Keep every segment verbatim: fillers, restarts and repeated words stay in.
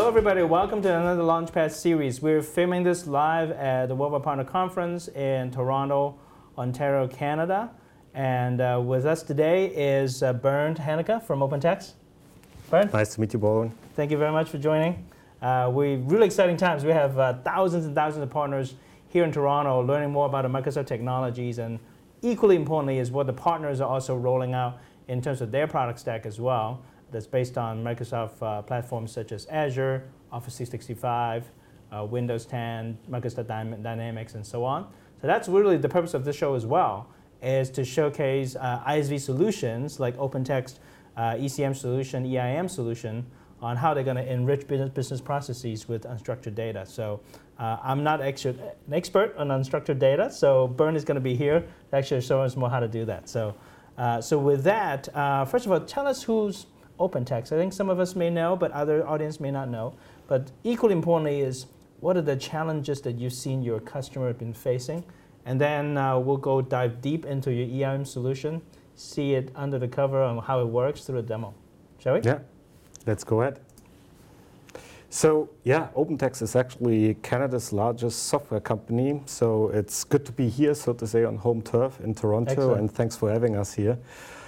Hello everybody, welcome to another Launchpad series. We're filming this live at the World Wide Partner Conference in Toronto, Ontario, Canada. And uh, with us today is uh, Bernd Hanneke from OpenText. Bernd? Nice to meet you, Bowen. Thank you very much for joining. Uh, we really exciting times. We have uh, thousands and thousands of partners here in Toronto learning more about the Microsoft technologies, and equally importantly is what the partners are also rolling out in terms of their product stack as well. That's based on Microsoft uh, platforms such as Azure, Office three sixty-five, uh, Windows ten, Microsoft Dynamics, and so on. So that's really the purpose of this show as well, is to showcase uh, I S V solutions like OpenText uh, E C M solution, E I M solution, on how they're going to enrich business, business processes with unstructured data. So uh, I'm not actually an expert on unstructured data, so Bernd is going to be here to actually show us more how to do that. So, uh, so with that, uh, first of all, tell us who's OpenText. I think some of us may know, but other audience may not know. But equally importantly is, what are the challenges that you've seen your customer have been facing? And then uh, we'll go dive deep into your E I M solution, see it under the cover and how it works through a demo. Shall we? Yeah, let's go ahead. So yeah, OpenText is actually Canada's largest software company. So it's good to be here, so to say, on home turf in Toronto. Excellent. And thanks for having us here.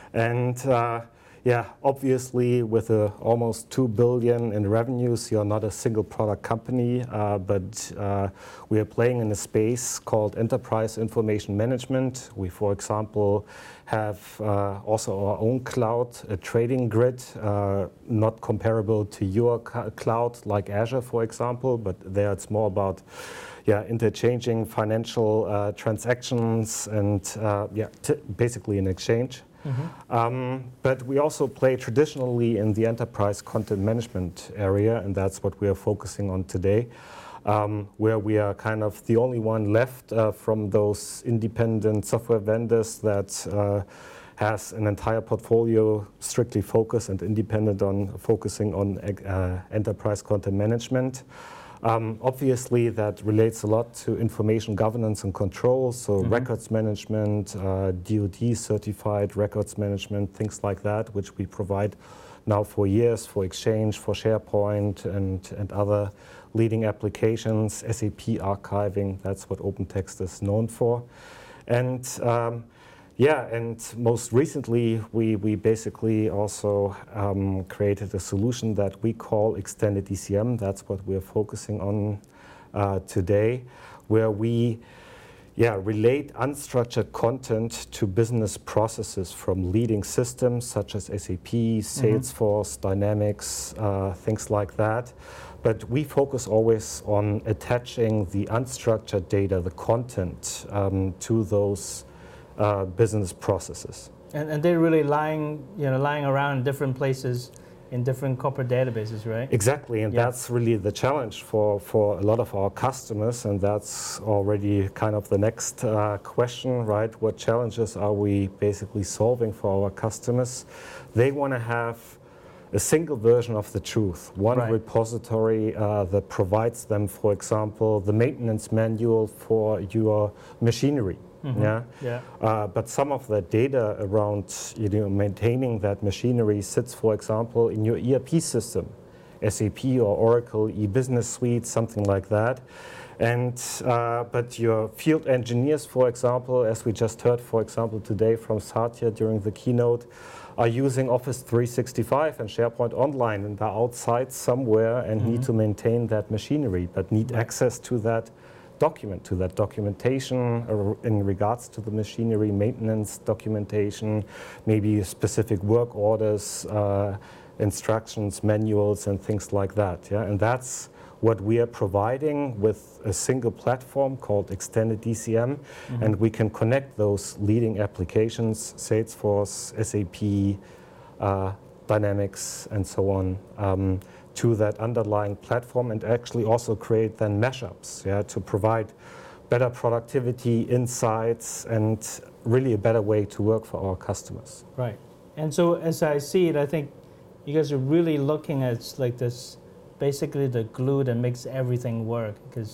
And uh, Yeah, obviously with uh, almost two billion in revenues, you're not a single product company, uh, but uh, we are playing in a space called enterprise information management. We, for example, have uh, also our own cloud, a trading grid, uh, not comparable to your cloud like Azure, for example, but there it's more about yeah, interchanging financial uh, transactions and uh, yeah, t basically an exchange. Mm-hmm. um, but we also play traditionally in the enterprise content management area, and that's what we are focusing on today, um, where we are kind of the only one left uh, from those independent software vendors that uh, has an entire portfolio strictly focused and independent on focusing on uh, enterprise content management. Um, obviously, that relates a lot to information governance and control, so mm-hmm. records management, uh, D O D certified records management, things like that, which we provide now for years for Exchange, for SharePoint, and, and other leading applications. S A P archiving, that's what OpenText is known for. And um, Yeah, and most recently, we, we basically also um, created a solution that we call Extended E C M. That's what we're focusing on uh, today, where we yeah, relate unstructured content to business processes from leading systems such as S A P, Salesforce, mm-hmm. Dynamics, uh, things like that. But we focus always on attaching the unstructured data, the content, um, to those Uh, business processes. And, and they're really lying, you know, lying around in different places in different corporate databases, right? Exactly, and yeah. that's really the challenge for, for a lot of our customers, and that's already kind of the next uh, question, right? What challenges are we basically solving for our customers? They want to have a single version of the truth, one right. repository uh, that provides them, for example, the maintenance manual for your machinery. Mm-hmm. Yeah, yeah. Uh, but some of the data around you know maintaining that machinery sits, for example, in your E R P system, S A P or Oracle e-business suite, something like that. And uh, but your field engineers, for example, as we just heard, for example, today from Satya during the keynote, are using Office three sixty-five and SharePoint Online, and they're outside somewhere and mm-hmm. need to maintain that machinery, but need right. access to that document, to that documentation in regards to the machinery, maintenance documentation, maybe specific work orders, uh, instructions, manuals, and things like that. Yeah, and that's what we are providing with a single platform called Extended E C M, mm-hmm. and we can connect those leading applications, Salesforce, S A P, uh, Dynamics, and so on, um, to that underlying platform, and actually also create then mashups, yeah, to provide better productivity, insights, and really a better way to work for our customers. Right. And so as I see it, I think you guys are really looking at like this, basically the glue that makes everything work, because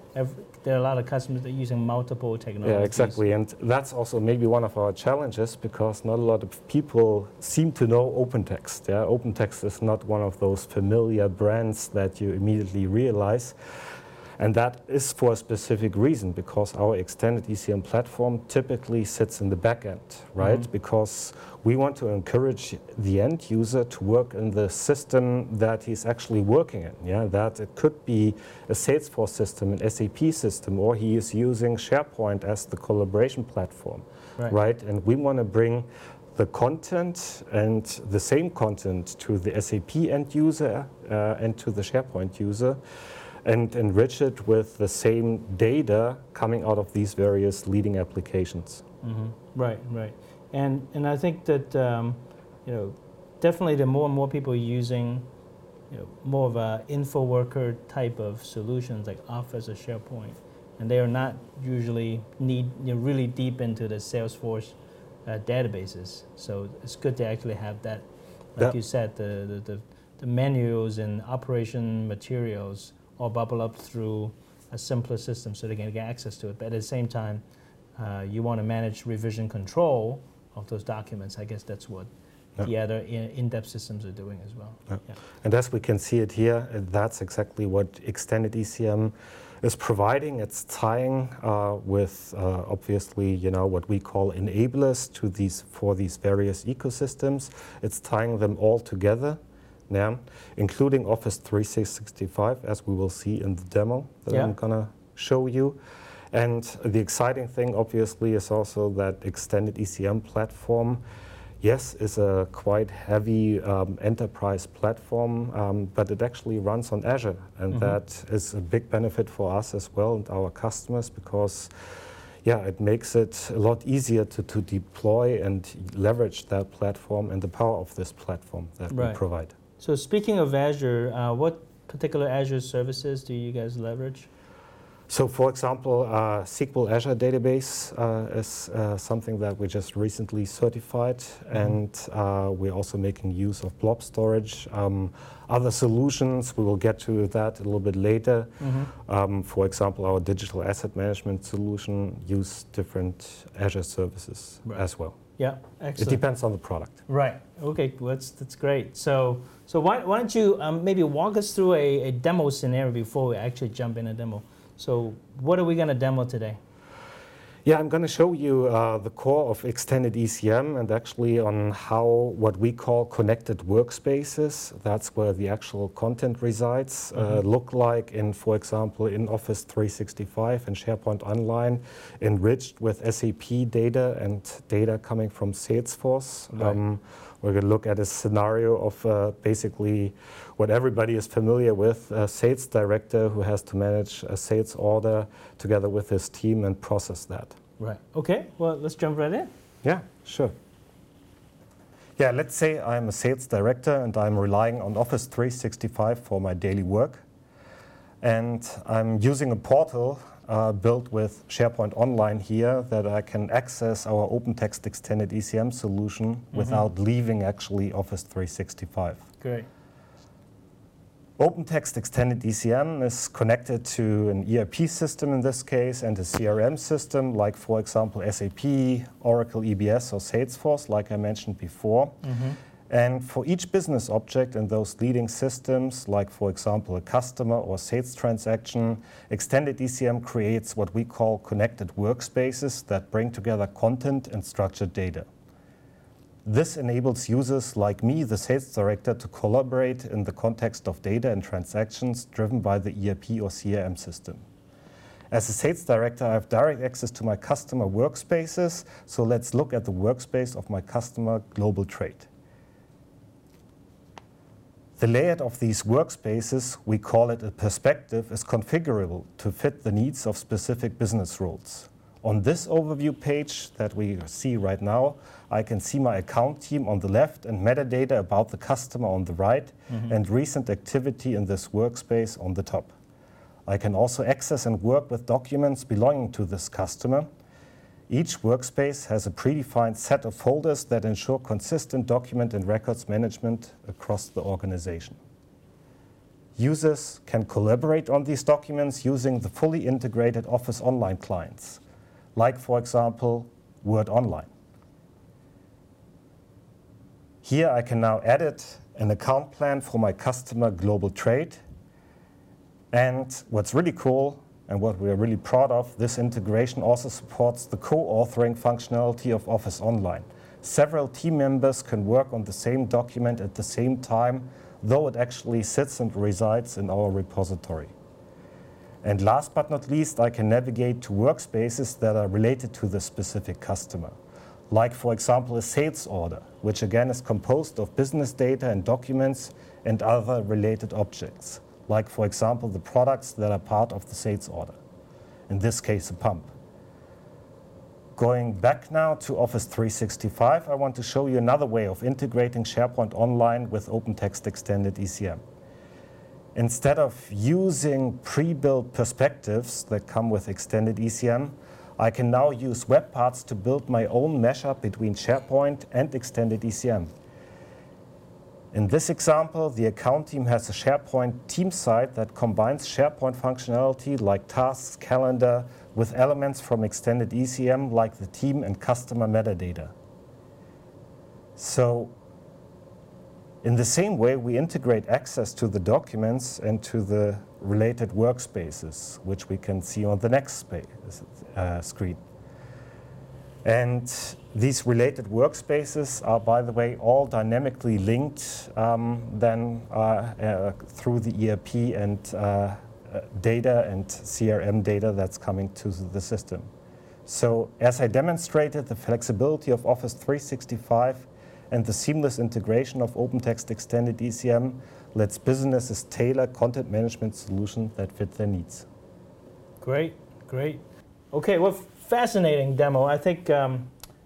every, there are a lot of customers that are using multiple technologies. Yeah, exactly. And that's also maybe one of our challenges, because not a lot of people seem to know OpenText. Yeah? OpenText is not one of those familiar brands that you immediately realize. And that is for a specific reason, because our extended E C M platform typically sits in the back end, right? Mm-hmm. Because we want to encourage the end user to work in the system that he's actually working in. Yeah, that it could be a Salesforce system, an S A P system, or he is using SharePoint as the collaboration platform, right? right? And we want to bring the content and the same content to the S A P end user uh, and to the SharePoint user, and enrich it with the same data coming out of these various leading applications. Mm-hmm. Right, right. And and I think that um, you know, definitely the more and more people using, you know, more of a info worker type of solutions like Office or SharePoint, and they are not usually need you know, really deep into the Salesforce uh, databases. So it's good to actually have that, like yeah. you said, the, the the the manuals and operation materials all bubble up through a simpler system so they can get access to it. But at the same time, uh, you want to manage revision control of those documents. I guess that's what yeah. the other in-depth systems are doing as well. Yeah. Yeah. And as we can see it here, that's exactly what Extended E C M is providing. It's tying uh, with uh, obviously, you know, what we call enablers to these for these various ecosystems. It's tying them all together. Yeah, including Office three sixty-five, as we will see in the demo that yeah. I'm gonna show you. And the exciting thing, obviously, is also that Extended E C M platform, yes, is a quite heavy um, enterprise platform, um, but it actually runs on Azure. And mm-hmm. that is a big benefit for us as well and our customers, because yeah, it makes it a lot easier to, to deploy and leverage that platform and the power of this platform that right. we provide. So speaking of Azure, uh, what particular Azure services do you guys leverage? So for example, uh, S Q L Azure Database uh, is uh, something that we just recently certified, mm-hmm. and uh, we're also making use of blob storage. Um, other solutions, we will get to that a little bit later. Mm-hmm. Um, for example, our digital asset management solution use different Azure services right. as well. Yeah, excellent. It depends on the product. Right. Okay, well, that's that's great. So so why why don't you um, maybe walk us through a, a demo scenario before we actually jump in a demo. So what are we going to demo today? Yeah, I'm going to show you uh, the core of Extended E C M, and actually on how what we call connected workspaces, that's where the actual content resides, mm-hmm. uh, look like in, for example, in Office three sixty-five and SharePoint Online, enriched with S A P data and data coming from Salesforce. Right. Um, we're going to look at a scenario of uh, basically what everybody is familiar with, a sales director who has to manage a sales order together with his team and process that. Right. Okay, well, let's jump right in. Yeah, sure. Yeah, let's say I'm a sales director and I'm relying on Office three sixty-five for my daily work. And I'm using a portal uh, built with SharePoint Online here that I can access our OpenText Extended E C M solution mm-hmm. without leaving actually Office three sixty-five. Great. OpenText Extended E C M is connected to an E R P system in this case and a C R M system like, for example, S A P, Oracle E B S, or Salesforce, like I mentioned before. Mm-hmm. And for each business object in those leading systems, like, for example, a customer or sales transaction, Extended E C M creates what we call connected workspaces that bring together content and structured data. This enables users like me, the sales director, to collaborate in the context of data and transactions driven by the E R P or C R M system. As a sales director, I have direct access to my customer workspaces, so let's look at the workspace of my customer Global Trade. The layout of these workspaces, we call it a perspective, is configurable to fit the needs of specific business roles. On this overview page that we see right now, I can see my account team on the left and metadata about the customer on the right, mm-hmm. and recent activity in this workspace on the top. I can also access and work with documents belonging to this customer. Each workspace has a predefined set of folders that ensure consistent document and records management across the organization. users can collaborate on these documents using the fully integrated Office Online clients, like, for example, Word Online. Here I can now edit an account plan for my customer Global Trade. And what's really cool, and what we're really proud of, this integration also supports the co-authoring functionality of Office Online. Several team members can work on the same document at the same time, though it actually sits and resides in our repository. And last but not least, I can navigate to workspaces that are related to the specific customer. Like, for example, a sales order, which again is composed of business data and documents and other related objects. Like, for example, the products that are part of the sales order. In this case, a pump. Going back now to Office three sixty-five, I want to show you another way of integrating SharePoint Online with OpenText Extended E C M. Instead of using pre-built perspectives that come with Extended E C M, I can now use web parts to build my own mashup between SharePoint and Extended E C M. In this example, the account team has a SharePoint team site that combines SharePoint functionality like tasks, calendar, with elements from Extended E C M like the team and customer metadata. So, in the same way, we integrate access to the documents and to the related workspaces, which we can see on the next space, uh, screen. And these related workspaces are, by the way, all dynamically linked um, then uh, uh, through the E R P and uh, uh, data and C R M data that's coming to the system. So as I demonstrated, the flexibility of Office three sixty-five and the seamless integration of OpenText Extended E C M lets businesses tailor content management solutions that fit their needs. Great, great. Okay, well, fascinating demo. I think um,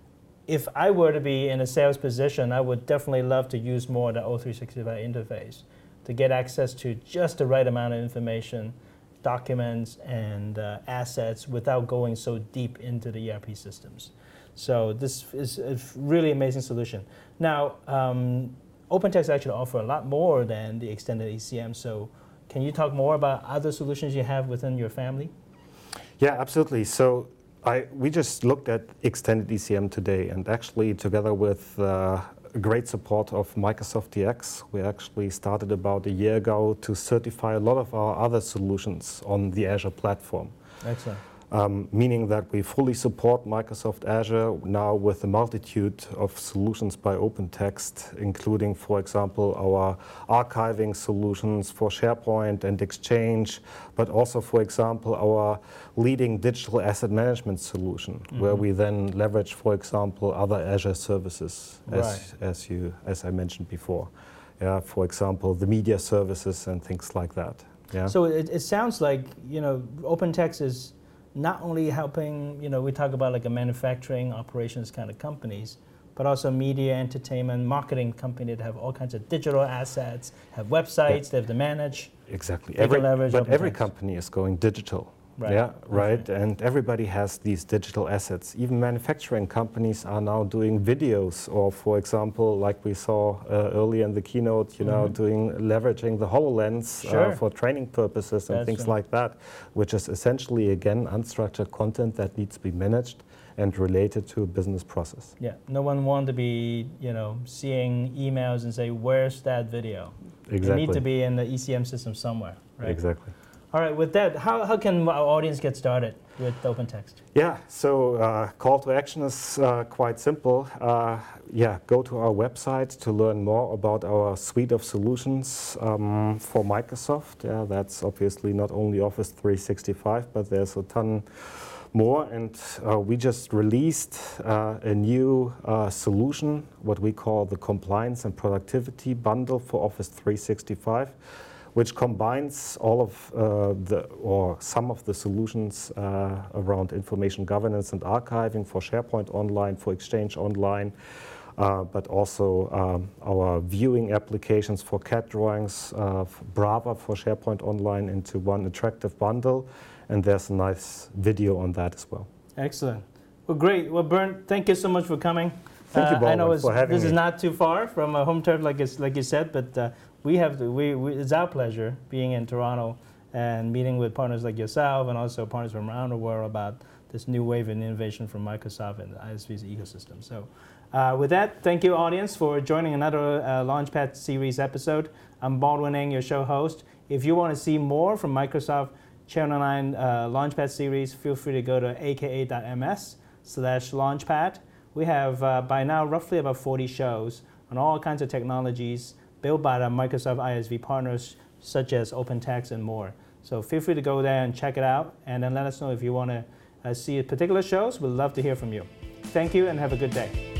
if I were to be in a sales position, I would definitely love to use more of the O three sixty-five interface to get access to just the right amount of information, documents, and uh, assets without going so deep into the E R P systems. So this is a really amazing solution. Now, um, OpenText actually offer a lot more than the Extended E C M. So can you talk more about other solutions you have within your family? Yeah, absolutely. So I, we just looked at Extended E C M today, and actually together with uh, great support of Microsoft D X, we actually started about a year ago to certify a lot of our other solutions on the Azure platform. Excellent. Um, meaning that we fully support Microsoft Azure now with a multitude of solutions by OpenText, including, for example, our archiving solutions for SharePoint and Exchange, but also, for example, our leading digital asset management solution, mm-hmm. where we then leverage, for example, other Azure services, as, right. as, you, as I mentioned before. Yeah, for example, the media services and things like that. Yeah. So it, it sounds like, you know, OpenText is not only helping, you know, we talk about like a manufacturing operations kind of companies, but also media, entertainment, marketing company that have all kinds of digital assets, have websites, yeah. they have to manage. Exactly. Every, but OpenText. every company is going digital. Right. Yeah, right. Okay. And everybody has these digital assets. Even manufacturing companies are now doing videos, or, for example, like we saw uh, earlier in the keynote, you mm-hmm. know, doing leveraging the HoloLens sure. uh, for training purposes and That's things right. like that, which is essentially again unstructured content that needs to be managed and related to a business process. Yeah. No one wants to be, you know, seeing emails and say, "Where's that video?" Exactly. It needs to be in the E C M system somewhere. Right? Exactly. All right, with that, how, how can our audience get started with OpenText? Yeah, so uh, call to action is uh, quite simple. Uh, yeah, go to our website to learn more about our suite of solutions um, for Microsoft. Yeah, that's obviously not only Office three sixty-five, but there's a ton more. And uh, we just released uh, a new uh, solution, what we call the Compliance and Productivity Bundle for Office three sixty-five. Which combines all of uh, the, or some of the solutions uh, around information governance and archiving for SharePoint Online, for Exchange Online, uh, but also um, our viewing applications for C A D drawings, uh, Brava for SharePoint Online into one attractive bundle, and there's a nice video on that as well. Excellent. Well, great. Well, Bernd, thank you so much for coming. Thank you, Uh, I know Baldwin, it's, for having this me. is not too far from a home turf, like it's, like you said, but uh, we have to, we, we it's our pleasure being in Toronto and meeting with partners like yourself and also partners from around the world about this new wave of innovation from Microsoft and the I S V's ecosystem. So, uh, with that, thank you, audience, for joining another uh, Launchpad series episode. I'm Baldwin Ng, your show host. If you want to see more from Microsoft Channel nine uh, Launchpad series, feel free to go to aka.ms slash launchpad. We have uh, by now roughly about forty shows on all kinds of technologies built by the Microsoft I S V partners such as OpenText and more. So feel free to go there and check it out and then let us know if you want to uh, see particular shows. We'd love to hear from you. Thank you and have a good day.